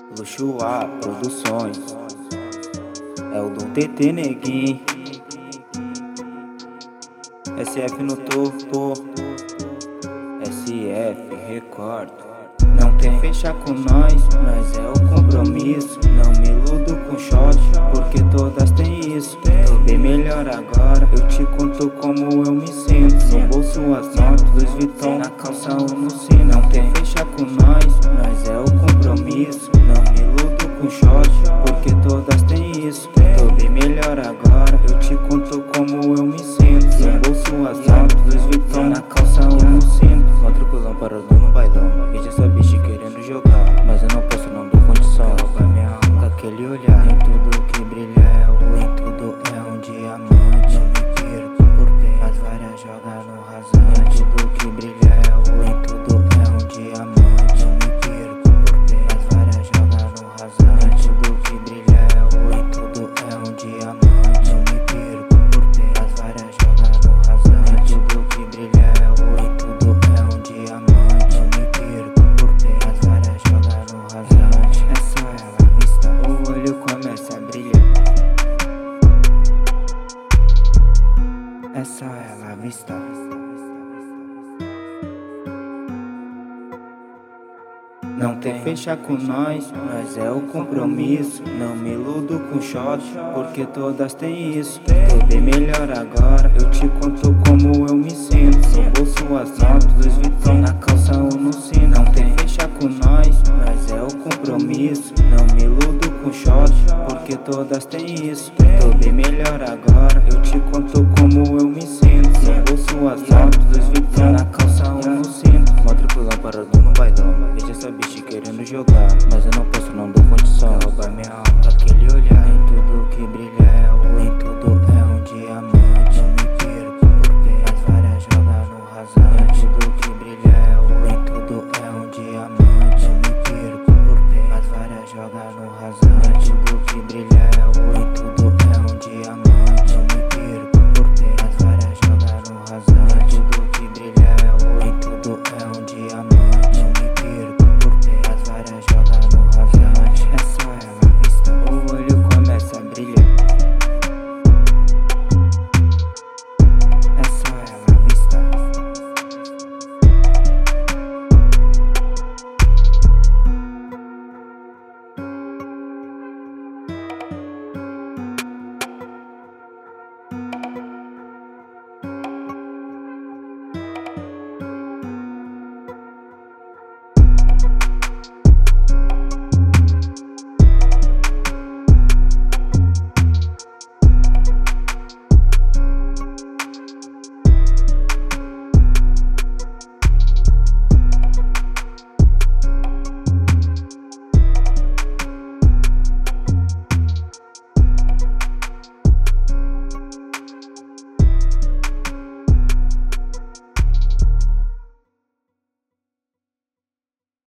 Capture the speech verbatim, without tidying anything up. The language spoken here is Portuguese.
Luxuá Produções, é o Dom T T Neguinho, S F no topo, S F Record. Não tem fechar com nós, nós é o compromisso. Não me iludo com shot, porque todas têm isso. Tô bem melhor agora, eu te conto como eu me sinto. No bolso as notas, Louis Vuitton, na calça ou no sino. Não tem fechar com nós, nós é o compromisso. Não me iludo com shot, porque todas têm isso. Tô bem melhor agora, eu te conto como eu me sinto. No bolso as notas, Louis Vuitton, na calça ou no sino. Matriculão para o dono bailão, veja essa bicha querendo jogar, mas eu não posso, não dou condição. Rouba minha alma com aquele olhar. Nem tudo que brilha é ouro, nem tudo é um diamante. Não me perco por perto, as várias jogam no rasante. Nem tudo que brilha é ouro, nem tudo é um diamante. Não me perco por perto, as várias jogam no rasante. Nem tudo que brilha é ouro, nem tudo é um diamante. Não me perco por perto, as várias jogam no rasante. Nem tudo que brilha é ouro, nem tudo é um diamante. Não me perco por perto, as várias jogam no rasante. É só ela à vista, o olho começa a brilhar. É só ela à vista. Não tem fechar com nós, nós é o compromisso. Não me iludo com shot, porque todas têm isso. Tô bem melhor agora, eu te conto como eu me sinto. No bolso as notas, Louis Vuitton, na calça ou no sino. Não tem fechar com nós, nós é o compromisso. Não me iludo com shot, porque todas têm isso. Tô bem melhor agora, eu te conto como eu me sinto. No bolso as notas, Louis Vuitton, na calça ou no sino. Matriculão para o dono bailão, veja essa bicha querendo jogar, mas eu não posso, não dou condição. Rouba minha alma com aquele olhar. Nem tudo que brilha é ouro, nem